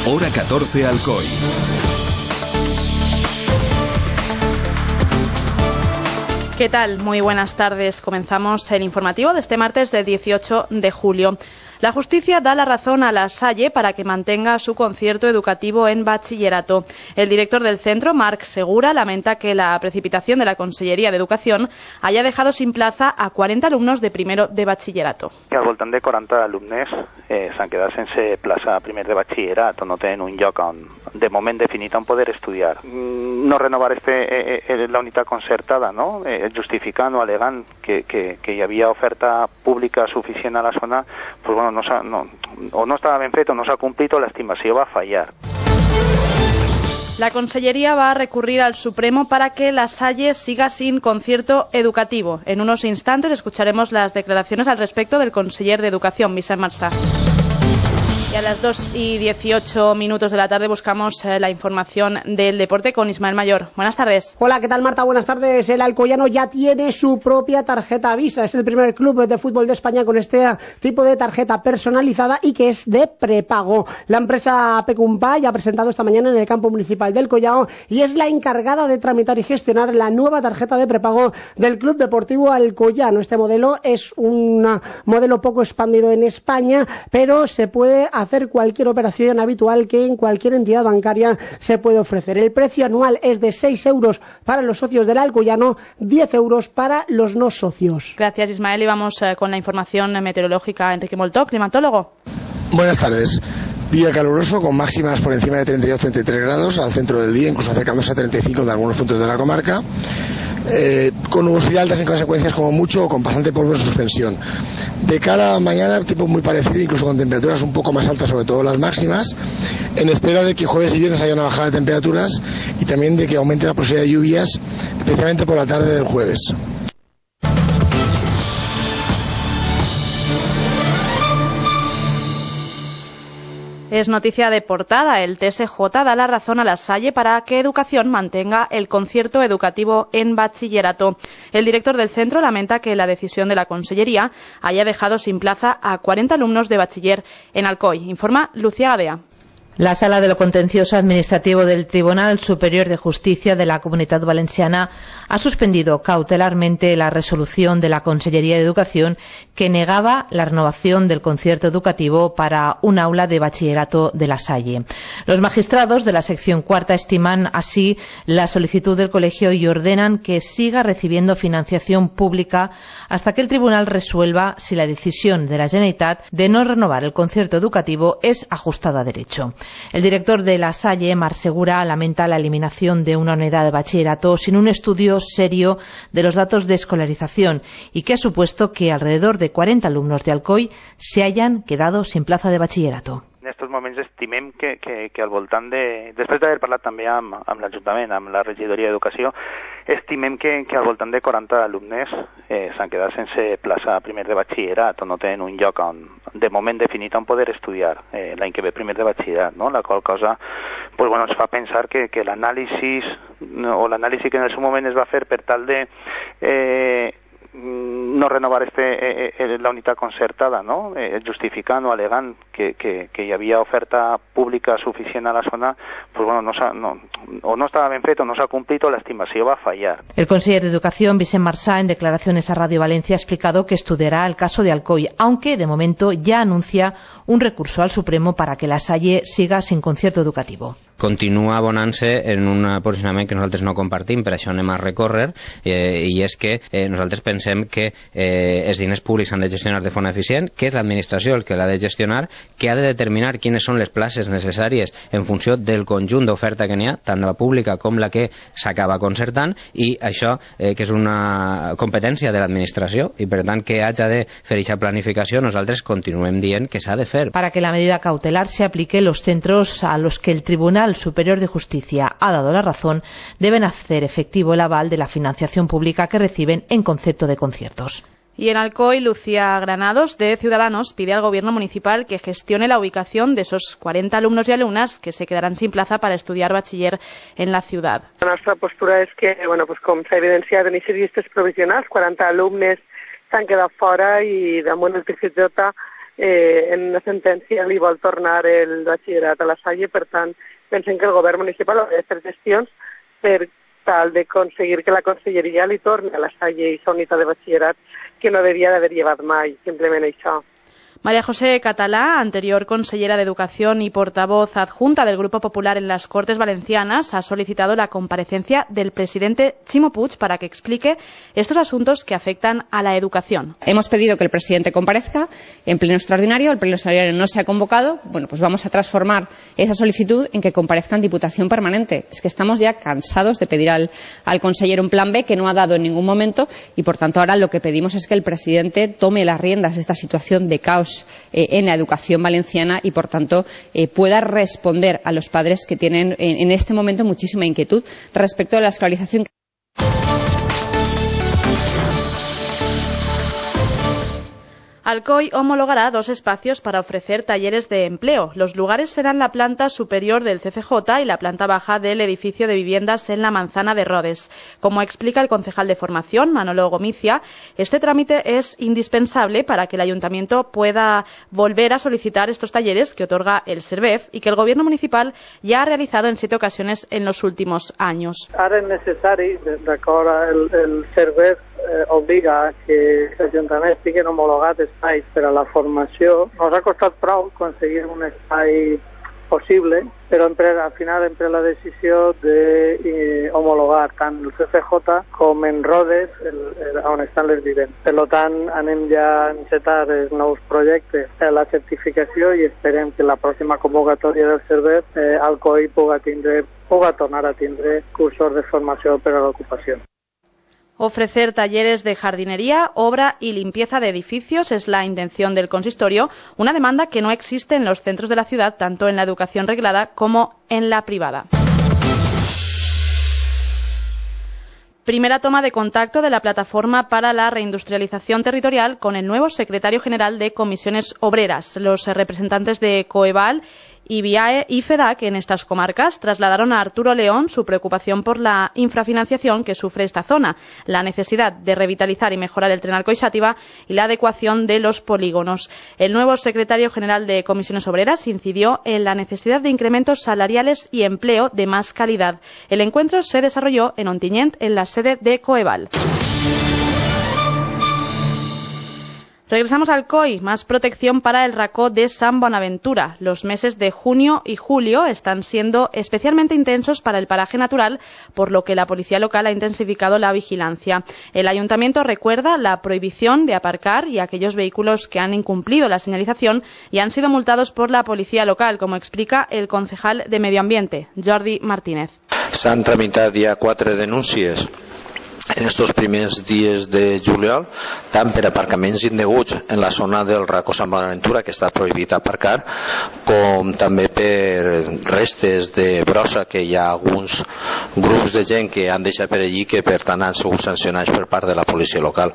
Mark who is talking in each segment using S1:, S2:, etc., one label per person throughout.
S1: Hora 14 Alcoy.
S2: ¿Qué tal? Muy buenas tardes. Comenzamos el informativo de este martes del 18 de julio. La justicia da la razón a La Salle para que mantenga su concierto educativo en bachillerato. El director del centro, Marc Segura, lamenta que la precipitación de la Conselleria de Educación haya dejado sin plaza a 40 alumnos de primero de bachillerato.
S3: Al voltant de 40 alumnes s'han quedat sense plaça a primer de batxillerat o no tenen un lloc on, de moment definit on poder estudiar. No renovar la unitat concertada, no? Justificant o alegant que hi havia oferta pública suficient a la zona, pues bueno, no estava ben fet o no s'ha complit o l'estimació va fallar.
S2: La Consellería va a recurrir al Supremo para que La Salle siga sin concierto educativo. En unos instantes escucharemos las declaraciones al respecto del conseller de Educación, Vicent Marsà. Y a las 2:18 de la tarde buscamos la información del deporte con Ismael Mayor. Buenas tardes.
S4: Hola, ¿qué tal, Marta? Buenas tardes. El Alcoyano ya tiene su propia tarjeta Visa. Es el primer club de fútbol de España con este tipo de tarjeta personalizada y que es de prepago. La empresa Pecumpa ya ha presentado esta mañana en el campo municipal del Collao y es la encargada de tramitar y gestionar la nueva tarjeta de prepago del Club Deportivo Alcoyano. Este modelo es un modelo poco expandido en España, pero se puede hacer cualquier operación habitual que en cualquier entidad bancaria se puede ofrecer. El precio anual es de 6 euros para los socios del Alcoyano, 10 euros para los no socios.
S2: Gracias, Ismael. Y vamos con la información meteorológica. Enrique Moltó, climatólogo.
S5: Buenas tardes. Día caluroso con máximas por encima de 32-33 grados al centro del día, incluso acercándose a 35 de algunos puntos de la comarca. Con nubosidad altas en consecuencias como mucho o con bastante polvo en suspensión. De cara a mañana, tipo muy parecido, incluso con temperaturas un poco más altas, sobre todo las máximas, en espera de que jueves y viernes haya una bajada de temperaturas y también de que aumente la posibilidad de lluvias, especialmente por la tarde del jueves.
S2: Es noticia de portada. El TSJ da la razón a La Salle para que Educación mantenga el concierto educativo en bachillerato. El director del centro lamenta que la decisión de la Consellería haya dejado sin plaza a 40 alumnos de bachiller en Alcoy. Informa Lucía Gadea.
S6: La Sala de lo Contencioso Administrativo del Tribunal Superior de Justicia de la Comunitat Valenciana ha suspendido cautelarmente la resolución de la Consellería de Educación que negaba la renovación del concierto educativo para un aula de bachillerato de La Salle. Los magistrados de la sección cuarta estiman así la solicitud del colegio y ordenan que siga recibiendo financiación pública hasta que el tribunal resuelva si la decisión de la Generalitat de no renovar el concierto educativo es ajustada a derecho. El director de La Salle, Marc Segura, lamenta la eliminación de una unidad de bachillerato sin un estudio serio de los datos de escolarización y que ha supuesto que alrededor de 40 alumnos de Alcoy se hayan quedado sin plaza de bachillerato.
S3: En aquests moments estimem que al voltant de... Després d'haver parlat també amb l'Ajuntament, amb la regidoria d'Educació, estimem que al voltant de 40 alumnes s'han quedat sense plaça a primer de batxillerat o no tenen un lloc on, de moment definit on poder estudiar l'any que ve primer de batxillerat, no? La qual cosa pues, bueno, ens fa pensar que l'anàlisi que en el seu moment es va fer per tal de no renovar la unitat concertada, no? Justificant o alegant que hi havia oferta pública suficient a la zona, pues bueno, no estava ben fet o no s'ha complit o l'estimació va fallar.
S6: El conseller de Educación, Vicent Marsà, en declaraciones a Radio Valencia, ha explicado que estudiará el caso de Alcoy, aunque de momento ya anuncia un recurso al Supremo para que La Salle siga sin concierto educativo.
S7: Continua abonant-se en un posicionament que nosaltres no compartim, per això anem a recórrer, i és que nosaltres pensem que els diners públics s'han de gestionar de forma eficient, que és l'administració el que l'ha de gestionar, que ha de determinar quines són les places necessàries en funció del conjunt d'oferta que n'hi ha, tant la pública com la que s'acaba concertant, i això que és una competència de l'administració, i per tant que hagi de fer aquesta planificació, nosaltres continuem dient que s'ha de fer.
S6: Para que la medida cautelar se aplique, los centros a los que el Tribunal Superior de Justicia ha dado la razón deben hacer efectivo el aval de la financiación pública que reciben en concepto de conciertos.
S2: Y en Alcoy, Lucía Granados, de Ciudadanos, pide al Gobierno municipal que gestione la ubicación de esos 40 alumnos y alumnas que se quedarán sin plaza para estudiar bachiller en la ciudad.
S8: La nostra postura és que, bueno, pues com s'ha evidenciat en aquestes llistes provisionals, 40 alumnes s'han quedat fora i damunt el TSJ en una sentència li vol tornar el batxillerat a la Salle. Per tant, pensen que el govern municipal hauria de fer gestions per tal d'aconseguir que la conselleria li torni a la Salle i sa unitat de batxillerat, que no devia d'haver llevat mai, simplement això.
S2: María José Catalá, anterior consellera de Educación y portavoz adjunta del Grupo Popular en las Cortes Valencianas, ha solicitado la comparecencia del presidente Ximo Puig para que explique estos asuntos que afectan a la educación.
S1: Hemos pedido que el presidente comparezca en pleno extraordinario. El pleno extraordinario no se ha convocado. Bueno, pues vamos a transformar esa solicitud en que comparezca en Diputación Permanente. Es que estamos ya cansados de pedir al consejero un plan B que no ha dado en ningún momento y, por tanto, ahora lo que pedimos es que el presidente tome las riendas de esta situación de caos en la educación valenciana y, por tanto, pueda responder a los padres que tienen en este momento muchísima inquietud respecto a la escolarización.
S2: Alcoy homologará 2 espacios para ofrecer talleres de empleo. Los lugares serán la planta superior del CCJ y la planta baja del edificio de viviendas en la Manzana de Rodes. Como explica el concejal de formación, Manolo Gomicia, este trámite es indispensable para que el ayuntamiento pueda volver a solicitar estos talleres que otorga el SERVEF y que el gobierno municipal ya ha realizado en 7 ocasiones en los últimos años.
S9: Ara és necessari, d'acord, el SERVEF obliga que els ajuntaments tinguin homologats espais per a la formació. Nos ha costat prou aconseguir un espai possible, però al final hem pres la decisió d'homologar tant el CCJ com en Rodes, on estan les vivendes. Per tant, anem ja a encetar els nous projectes a la certificació i esperem que la pròxima convocatòria del SERVEF Alcoy puga tornar a tindre cursos de formació per a l'ocupació.
S2: Ofrecer talleres de jardinería, obra y limpieza de edificios es la intención del consistorio, una demanda que no existe en los centros de la ciudad, tanto en la educación reglada como en la privada. Primera toma de contacto de la Plataforma para la Reindustrialización Territorial con el nuevo secretario general de Comisiones Obreras. Los representantes de Coeval, IBIAE y FEDAC en estas comarcas trasladaron a Arturo León su preocupación por la infrafinanciación que sufre esta zona, la necesidad de revitalizar y mejorar el tren Alcoy-Xàtiva y la adecuación de los polígonos. El nuevo secretario general de Comisiones Obreras incidió en la necesidad de incrementos salariales y empleo de más calidad. El encuentro se desarrolló en Ontinyent, en la sede de Coeval. Regresamos al COI, más protección para el racó de San Bonaventura. Los meses de junio y julio están siendo especialmente intensos para el paraje natural, por lo que la policía local ha intensificado la vigilancia. El ayuntamiento recuerda la prohibición de aparcar y aquellos vehículos que han incumplido la señalización y han sido multados por la policía local, como explica el concejal de Medio Ambiente, Jordi Martínez.
S10: S'han tramitat ja 4 denúncies en estos primers dies de juliol, tant per aparcaments indeguts en la zona del racó Sant Bonaventura, que està prohibit aparcar, com també per restes de brossa, que hi ha alguns grups de gent que han deixat per allí, que per tant han sigut sancionats per part de la policia local.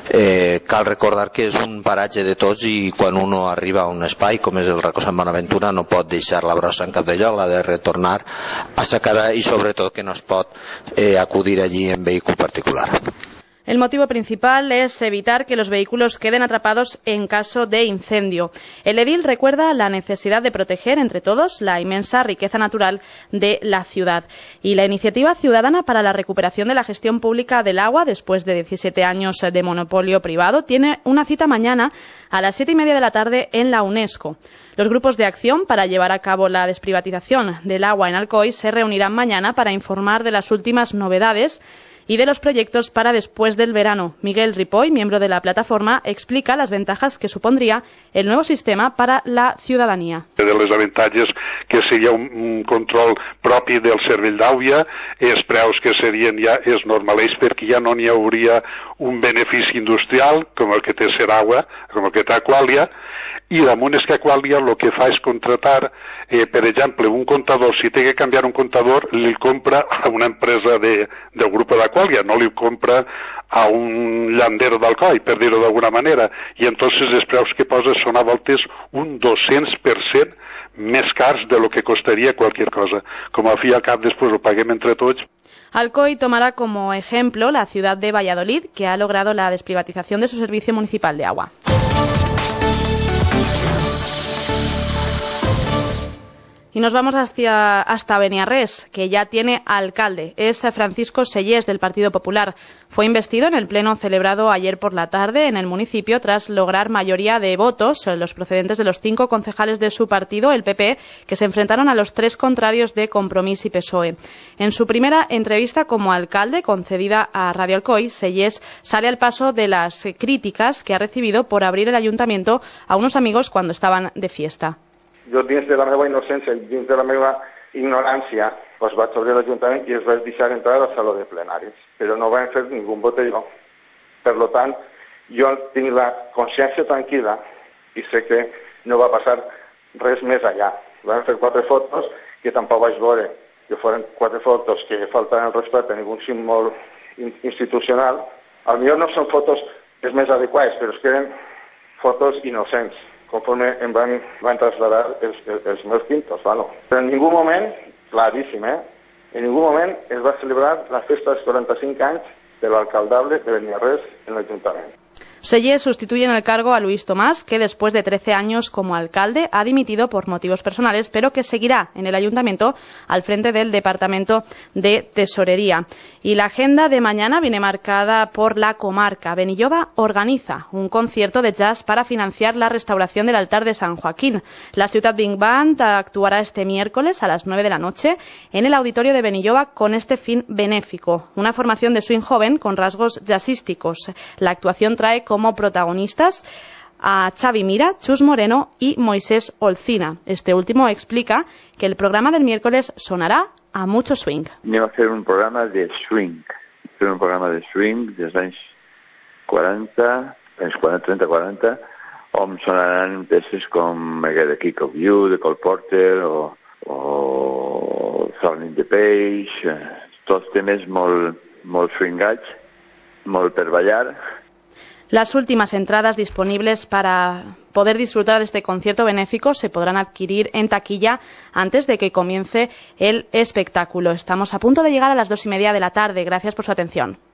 S10: Cal recordar que és un paratge de tots i quan uno arriba a un espai com és el racó Sant Bonaventura no pot deixar la brossa en cap de lloc, l'ha de retornar a sa cara i sobretot que no es pot acudir allí en vehícul particular.
S2: El motivo principal es evitar que los vehículos queden atrapados en caso de incendio. El edil recuerda la necesidad de proteger entre todos la inmensa riqueza natural de la ciudad. Y la iniciativa ciudadana para la recuperación de la gestión pública del agua, después de 17 años de monopolio privado, tiene una cita mañana a las 7:30 de la tarde en la UNESCO. Los grupos de acción para llevar a cabo la desprivatización del agua en Alcoy se reunirán mañana para informar de las últimas novedades y de los proyectos para después del verano. Miguel Ripoll, miembro de la plataforma, explica las ventajas que supondría el nuevo sistema para la ciudadanía.
S11: De les avantatges que seria un control propi del servei d'aigua, els preus que serien ja els normalers perquè ja no n'hi hauria un benefici industrial com el que té Seragua, com el que té Aquàlia, i damunt és que Aquàlia el que fa és contratar, per exemple, un comptador, si té que canviar un comptador, li compra a una empresa del grup d'Aquàlia, no li compra a un llandero d'Alcoi, per dir-ho d'alguna manera, i entonces els preus que posa són a voltes un 200% més cars de lo que costaria qualsevol cosa. Com a fi i al cap després ho paguem entre tots.
S2: Alcoy tomará como ejemplo la ciudad de Valladolid, que ha logrado la desprivatización de su servicio municipal de agua. Y nos vamos hasta Beniarrés, que ya tiene alcalde. Es Francisco Sellés, del Partido Popular. Fue investido en el pleno celebrado ayer por la tarde en el municipio tras lograr mayoría de votos, los procedentes de los 5 concejales de su partido, el PP, que se enfrentaron a los 3 contrarios de Compromís y PSOE. En su primera entrevista como alcalde, concedida a Radio Alcoy, Sellés sale al paso de las críticas que ha recibido por abrir el ayuntamiento a unos amigos cuando estaban de fiesta.
S12: Jo, dins de la meva innocència, dins de la meva ignorància, doncs vaig obrir l'Ajuntament i es vaig deixar entrar a la sala de plenaris, però no vam fer ningú botelló. Per tant, jo tinc la consciència tranquil·la i sé que no va passar res més allà. Vam fer 4 fotos que tampoc vaig veure que foren 4 fotos que faltaven el respecte a ningú símbol institucional. Potser no són fotos les més adequades, però es que eren fotos innocents, conforme em van traslladar els meus pintos. Bueno. Però en ningú moment, claríssim, en ningú moment es va celebrar la festa dels 45 anys de l'alcaldable de Beniarrés en l'Ajuntament.
S2: Sellés sustituye en el cargo a Luis Tomás, que después de 13 años como alcalde ha dimitido por motivos personales, pero que seguirá en el ayuntamiento al frente del Departamento de Tesorería. Y la agenda de mañana viene marcada por la comarca. Benilloba organiza un concierto de jazz para financiar la restauración del altar de San Joaquín. La Ciutat Big Band actuará este miércoles a las 9 de la noche en el auditorio de Benilloba con este fin benéfico. Una formación de swing joven con rasgos jazzísticos. La actuación trae como protagonistas a Xavi Mira, Chus Moreno y Moisés Olcina. Este último explica que el programa del miércoles sonará a mucho swing.
S13: Anem a fer un programa de swing. Dels anys 40, anys 30-40, on sonaran peces com The Kick of You, de Cole Porter, o Thorn in the Page, tots temes molt swingats, molt per ballar.
S2: Las últimas entradas disponibles para poder disfrutar de este concierto benéfico se podrán adquirir en taquilla antes de que comience el espectáculo. Estamos a punto de llegar a las 2:30 de la tarde. Gracias por su atención.